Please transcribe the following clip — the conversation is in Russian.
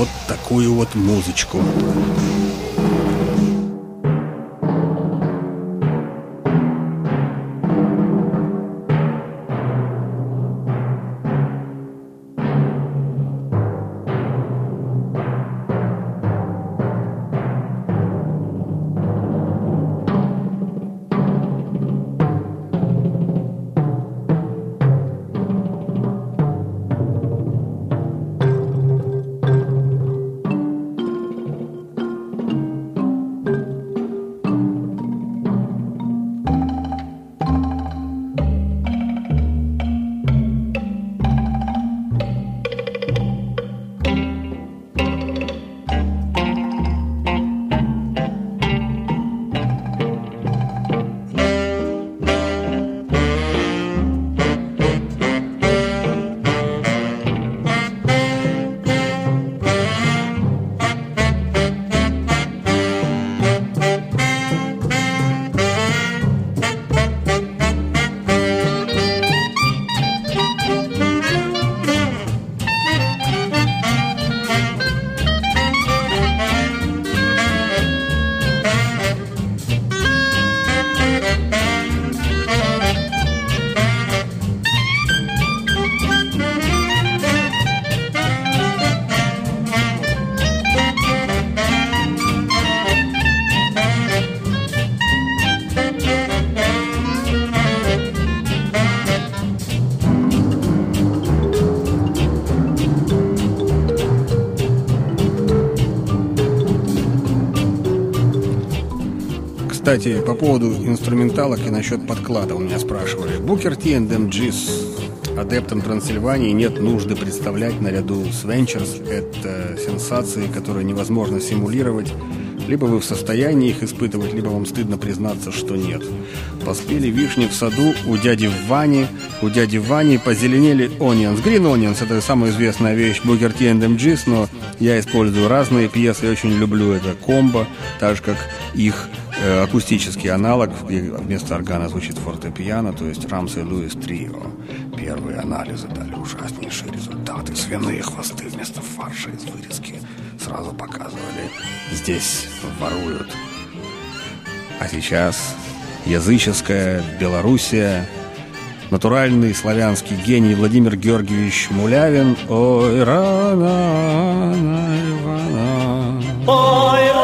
вот такую вот музычку. Кстати, по поводу инструменталок и насчет подклада у меня спрашивали. Booker T and MGs адептам Трансильвании нет нужды представлять наряду с Ventures. Это сенсации, которые невозможно симулировать. Либо вы в состоянии их испытывать, либо вам стыдно признаться, что нет. Поспели вишни в саду у дяди Вани. У дяди Вани позеленели onions. Green Onions — это самая известная вещь Booker T and MGs, но я использую разные пьесы, я очень люблю это комбо, так же как их акустический аналог, где вместо органа звучит фортепиано, то есть Рамсей Льюис Трио. Первые анализы дали ужаснейшие результаты. Свиные хвосты вместо фарша из вырезки сразу показывали: здесь воруют. А сейчас языческая Белоруссия, натуральный славянский гений Владимир Георгиевич Мулявин. Ой, рано, Ивана. Ой,